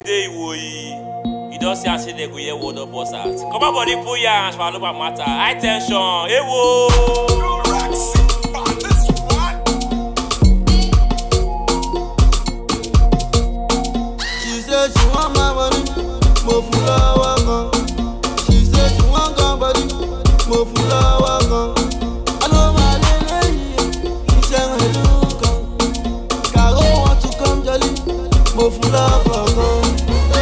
today you don't see and say they go hear word of boss out. Come on, body, put your hands for all over matter. High tension, hey wo. She said she want my money, mo flower gun. She said she want somebody, mo flower gun. I know my lady, he said hello gun. Caro want to come jolly, mo flower gun.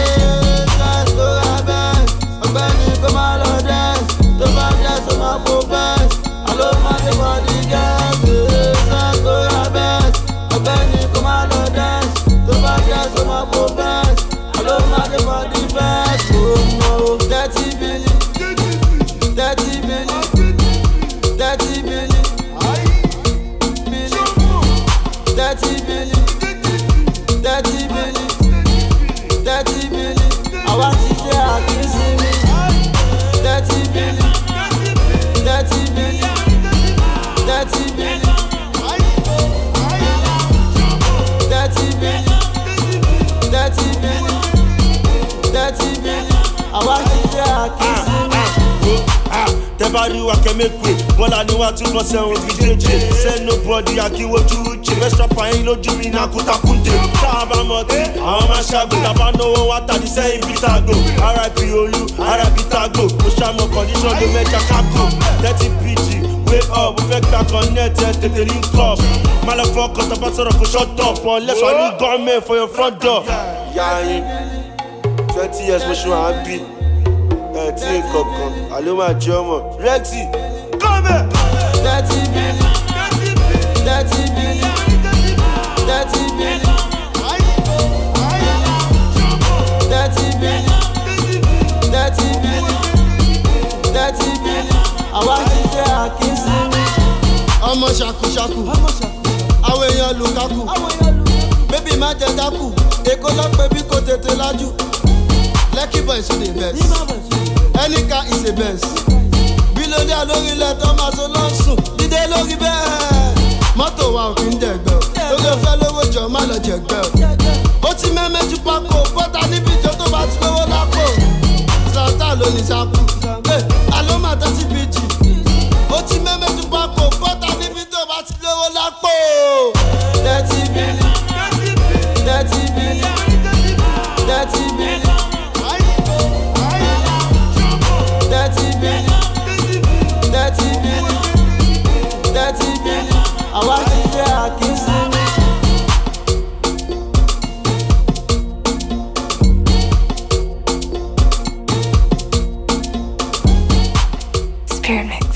Tebaru akeme kwe, bola ni wa 247 with JJ. Say nobody aki woju uche. Best rapper ain't loju mi na kutakunte. Taba moti, àwọn ma ṣago. Taba no one water the same bitago. R.I.P. Olu, R.I.P. Tago. Mo ṣàmọ condition ló mẹ́ja kákò. 30 PG, wake up, mo fẹ́ gba connect ẹ̀ tètè link up. Motherfucker, taba sọ̀rọ̀ kò shut up. Unless I need government for your front door. Yayin, 20 years mo ṣe wà á bí. Tí kankan, àló máa jẹ ọmọ. Rexy, come here! 30 billion, 30 billion, 30 billion, 30 billion, 30 billion, 30 billion. Àwa ti jẹ́ àkínsínmi. Ọmọ ṣàkúṣàkù, àwọn èèyàn Lukaku. Bébí má jẹ dákù, Èkó lọ́pẹ́ bí kò tètè lájú. Lekki boys to the best. Any car is a best. Billionaire lórí ilẹ̀ tó máa tó lọ sùn. Dídé lórí bẹ́ẹ̀. Mọ́tò wa ò kí ń dẹ̀gbẹ́ o. Lórí ọ̀fẹ́ lówó jọ má lọ jẹ̀gbẹ́ o. Ó ti mẹ́mẹ́jú pákó. Bọ́tà níbi ìjọ tó bá ti lówó lápò. Sọ̀tà ló ní sápò. Àló máa tẹ́tí bíjì. Ó ti mẹ́mẹ́jú pákó. Bọ́tà níbi tó bá ti lówó lápò. 30 billion, 30 billion, 30 billion. 30 billion, 30 billion. Àwa ti jẹ́ àkínsínmi. Spirit Mix.